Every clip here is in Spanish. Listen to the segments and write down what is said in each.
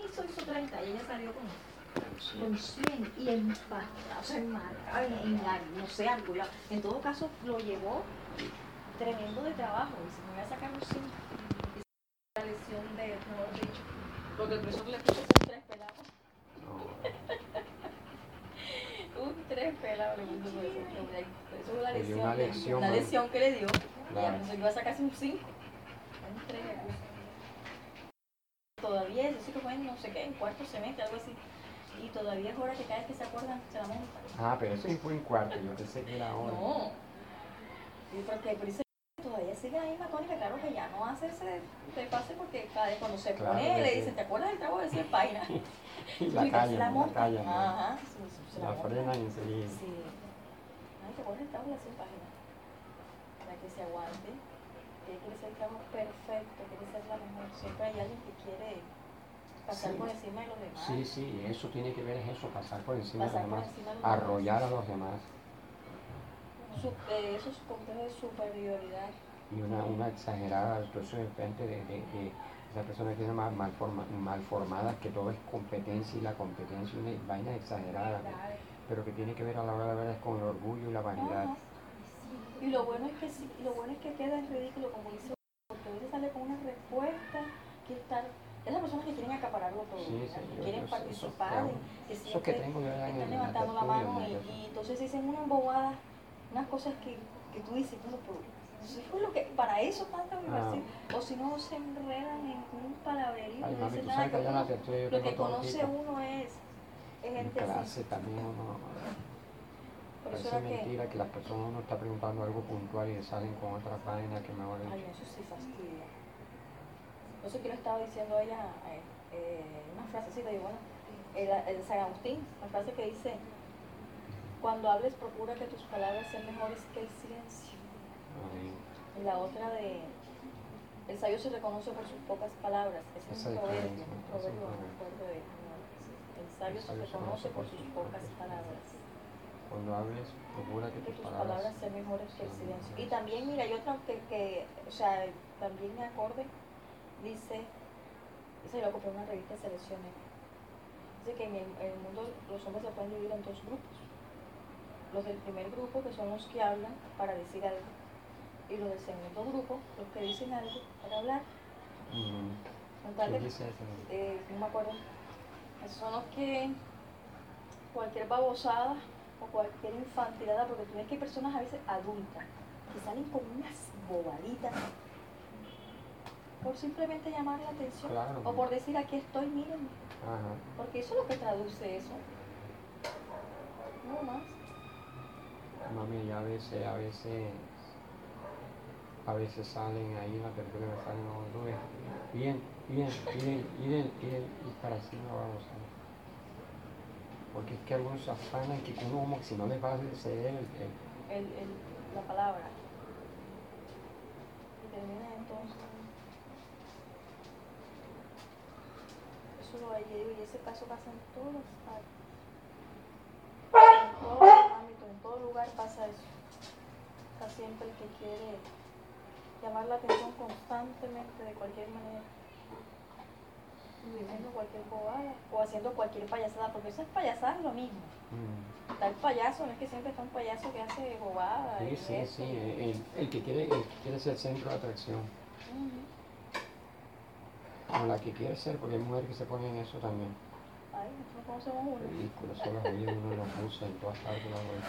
hizo 30 y ella salió con 100 y empastada, o sea, no sé, angulado. En todo caso, lo llevó tremendo de trabajo. Dice, me voy a sacar un 5. La lesión de, mejor dicho, porque el profesor le puso un 3 pelado. Un 3 pelado le puso por eso. Eso es una lesión que le dio. Y a veces iba a sacarse un 5. Un 3 le puso. Todavía, eso sí que fue en no sé qué, en cuarto semestre, algo así. Y todavía es hora que cada vez que se acuerdan, se la montan. Pero eso fue en cuarto, yo pensé que era ahora. No. Y porque por eso todavía sigue la misma tónica, claro que ya no hace ese pase porque cada vez cuando se pone le dicen, ¿te acuerdas del trabajo de 100 páginas? Y la callan, ¿no? Ajá. La frenan enseguida. Sí. Ay, ¿te acuerdas del trabajo de 100 páginas? Para que se aguante. Que quiere ser el trabajo perfecto, quiere ser la mejor. Siempre hay alguien que quiere pasar por encima de los demás. Sí, eso tiene que ver es eso, pasar por encima de los demás, arrollar a los demás. Esos complejos de superioridad. Y una exagerada actuación en frente de esa persona que tiene mal formadas, que todo es competencia y la competencia es una vaina exagerada, pero que tiene que ver a la hora de la verdad con el orgullo y la vanidad. Y lo bueno es que queda en ridículo, como dice, porque a veces sale con una respuesta que estar. Esas personas que quieren acapararlo todo, que quieren participar, que siempre están levantando la mano y entonces dicen unas bobadas, unas cosas que tú dices, bueno, eso es lo que, para eso tanta universidad, o si no se enredan en un palabrerío, no dicen nada, lo que conoce uno es gente clase también uno, parece mentira que las personas uno está preguntando algo puntual y le salen con otra página que mejor es. Ay, eso sí fastidia. No sé qué le estaba diciendo a ella, una frasecita, digo, bueno, el San Agustín, una frase que dice, cuando hables procura que tus palabras sean mejores que el silencio. Y la otra de, el sabio se reconoce por sus pocas palabras, es un proverbio, no me acuerdo de el sabio se reconoce por sus pocas palabras. Cuando hables, procura que tus palabras sean mejores que el silencio. Y también, mira, hay otra que o sea, también me acorde. Dice, yo lo compré en una revista de selecciones. Dice que en el mundo los hombres se pueden dividir en dos grupos. Los del primer grupo, que son los que hablan para decir algo, y los del segundo grupo, los que dicen algo para hablar. ¿Qué dice eso? No me acuerdo. Esos son los que cualquier babosada o cualquier infantilidad, porque tú ves que hay personas a veces adultas que salen con unas bobaditas por simplemente llamar la atención, o por decir aquí estoy, mírenme. Porque eso es lo que traduce eso. No más. Mami, ya a veces salen ahí en la tercera me salen los dos, bien, y para encima vamos a ver. Porque es que algunos se afanan que uno como que si no les va a ceder la palabra. Y termina entonces. Eso lo hay, y ese caso pasa en todos los partes. En todos los ámbitos, en todo lugar pasa eso. Está siempre el que quiere llamar la atención constantemente de cualquier manera. Haciendo cualquier bobada o haciendo cualquier payasada, porque eso es payasada, es lo mismo. Está el payaso, no es que siempre está un payaso que hace bobada. Sí, el que quiere ser centro de atracción. O la que quiere ser, porque hay mujeres que se ponen eso también. Ay, no conocemos uno. Ridículo, solo uno los usa en todas partes de la vuelta.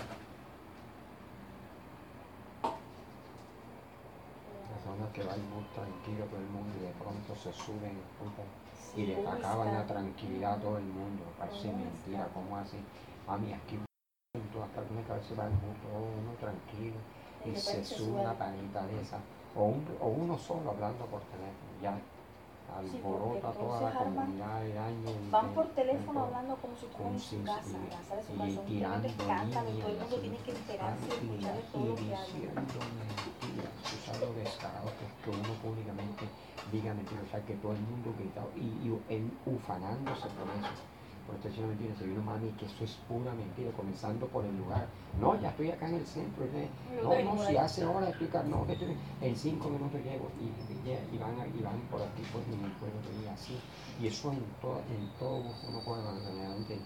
Personas que van muy tranquilos por el mundo y de pronto se suben y les acaban la tranquilidad a todo el mundo. Parece mentira, ¿cómo así? Mami, aquí en todas partes una cabeza va uno tranquilo y se sube una panita de esa. O uno solo hablando por teléfono, ya alborota toda la comunidad de años. Van por teléfono hablando como si estuvieran en su casa, ¿sabes? Y tirando cantan y todo el mundo tiene que enterarse y escucharle todo lo que hablan. Tú sabes lo descarado que uno públicamente diga mentiras, o sea, que todo el mundo gritado y ufanándose por eso. por esta es una mentira, se vino mami, que eso es pura mentira, comenzando por el lugar. No, ya estoy acá en el centro, no, si hace horas explicar, no, que estoy en 5 minutos llego y van por aquí, por en el pueblo, y así. Y eso en todo uno puede realmente,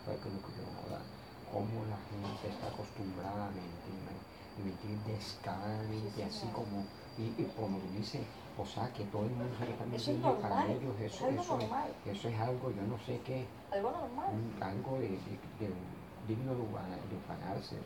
cómo la gente está acostumbrada a mentir descaradamente, así como, y como tú dices, o sea, que todo el mundo se está mintiendo, para ellos eso es algo, yo no sé qué, algo normal, algo digno de ufanarse.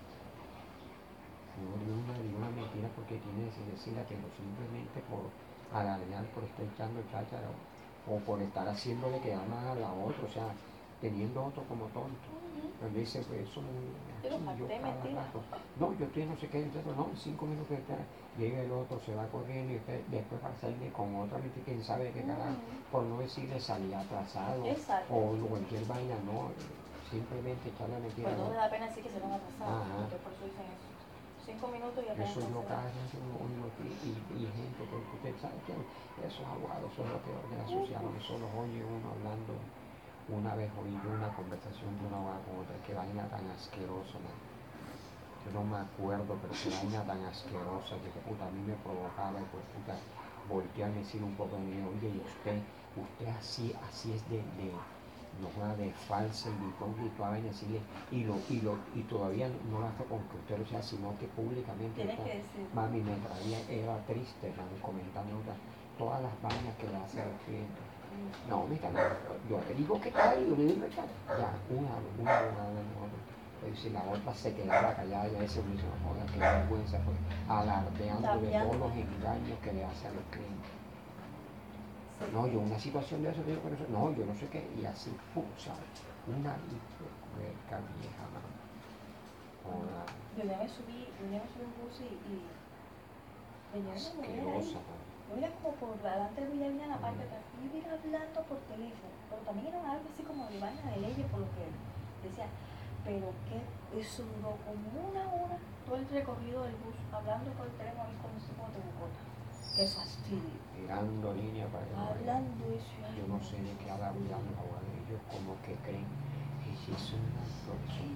No de una mentira porque tiene que decirla, pero simplemente por alardear, por estar echando el cháchara o por estar haciéndole quedar mal a la otra, o sea, teniendo otro como tonto. Pero dice, pues eso yo cada rato, no, yo estoy no sé qué, no, en 5 minutos de llega el otro, se va corriendo y después para salirle con otra mentira, quién sabe qué carajo, por no decirle salía atrasado. Exacto. O cualquier vaina, no, simplemente echarle mentira. Pues no le da pena decir que se van atrasados, porque por eso dicen eso. 5 minutos y apenas. Eso yo cada vez y gente que usted sabe que esos abogados son lo peor de la sociedad, eso los oye uno hablando. Una vez oí yo una conversación de una abogada con otra, que vaina tan asquerosa, man. Yo no me acuerdo, pero que vaina tan asquerosa que puta a mí me provocaba y pues puta voltearme y decir un poco de mí, oye, y usted así es de falsa y de hipócrita, vaina decirle, y todavía no lo hace con que usted lo sea, sino que públicamente mami me traía, era triste, man, comentando todas las vainas que le hace al cliente. No, mira, yo le digo que tal, yo le digo que tal. Ya, una abogada de nosotros. Pero si la otra se quedaba callada, ya ese mismo, joder, qué vergüenza, pues, alardeando de todos los engaños que le hace a los clientes. No, yo una situación de eso, digo, pero eso, no, yo no sé qué, y así, ¿sabes? Una puerca vieja, man. Joder. Yo ya me subí un bus y asquerosa, man. Yo iba como por delante del Villavina en la parte de atrás, y iba hablando por teléfono, pero también era algo así como de vaina de leyes, por lo que decía, pero que eso duró como una hora, todo el recorrido del bus, hablando por el teléfono y con de Bogotá. Qué fastidio. Tirando línea para que hablando eso. Yo no sé de qué hablan ahora, ellos como que creen que si es una profesión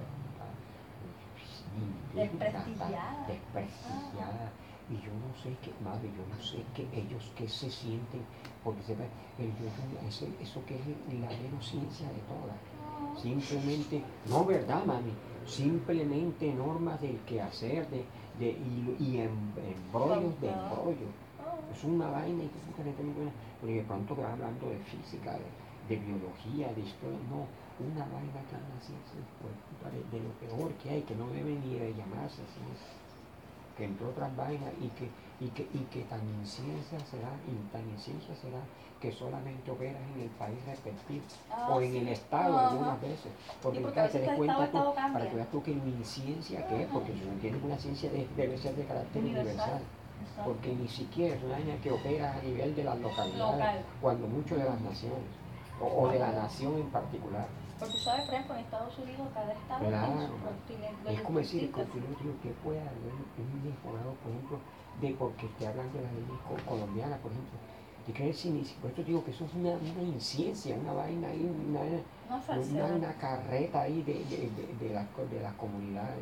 desprestigiada. Y yo no sé qué, madre, ellos que se sienten, porque sepa, eso que es la menos ciencia de todas. Simplemente, no verdad, mami, simplemente normas del quehacer, y embrollos de embrollo. Es una vaina y porque de pronto que va hablando de física, de biología, de historia, no, una vaina que es una ciencia de lo peor que hay, que no debe ni de llamarse ciencia. Que entre otras vainas y que tan inciencia será que solamente operas en el país respectivo o en el estado algunas veces, porque te des cuenta tú, para que veas tú que la inciencia que es, porque si no tienes una ciencia debe ser de carácter universal, porque ni siquiera es una vaina que opera a nivel de las localidades, cuando mucho de las naciones o de la nación en particular. Porque tú sabes, por ejemplo, en Estados Unidos cada estado claro, tiene su continente. Es como decir, que puede haber un mejorado, por ejemplo, de porque estoy hablando de las leyes colombianas, por ejemplo. ¿Y qué es? Por esto digo que eso es una inciencia, una vaina ahí, una carreta ahí de las comunidades.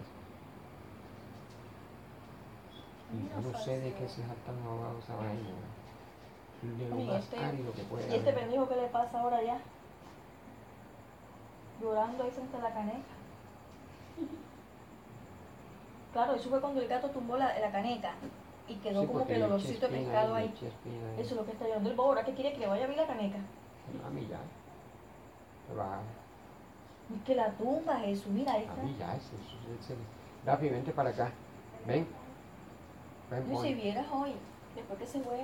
Y yo no sé de qué se jactan abogados esa vaina, de lo más cálido que puede haber. ¿Y este pendejo qué le pasa ahora ya? Llorando ahí frente a la caneca. Claro, eso fue cuando el gato tumbó la caneca y quedó como que el olorcito de pescado ahí. Eso es lo que está llorando el bobo. ¿Ahora qué quiere que le vaya a abrir la caneca? A mí ya. Va. Es que la tumba, Jesús, mira, ahí está. A mí ya, Rafi, vente para acá. Ven. No, si vieras hoy, después que se fue,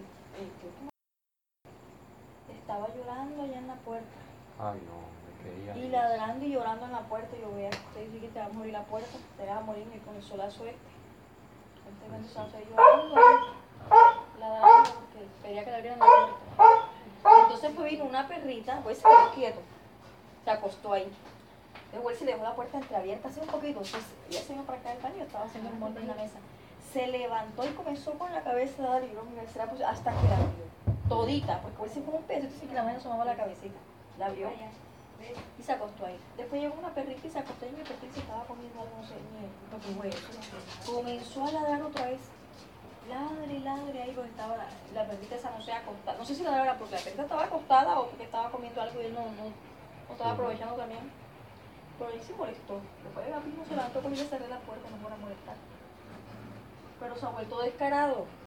estaba llorando allá en la puerta. Ay, no. Y ladrando y llorando en la puerta, y yo voy a decir que te va a morir la puerta, te vas a morir con el solazo este. Llorando, ladrando porque quería que le abrieran la puerta. Entonces pues vino una perrita, pues se quedó quieto, se acostó ahí. Después se le dejó la puerta entreabierta así un poquito, entonces ella se vino para acá del baño, estaba haciendo un molde en la mesa. Se levantó y comenzó con la cabeza a dar y hasta que la abrió, todita, porque él se fue un peso, entonces que la mano asomaba la cabecita, la abrió. Y se acostó ahí. Después llegó una perrita y se acostó y mi perrita se estaba comiendo algo, no sé, lo que fue eso. Comenzó a ladrar otra vez. Ladre y ladre ahí porque estaba la perrita esa, no sé, acostada. No sé si ladraba porque la perrita estaba acostada o porque estaba comiendo algo y él no estaba aprovechando también. Pero él se molestó. Después el gatito se levantó con y le cerré la puerta, no para molestar. Pero se ha vuelto descarado.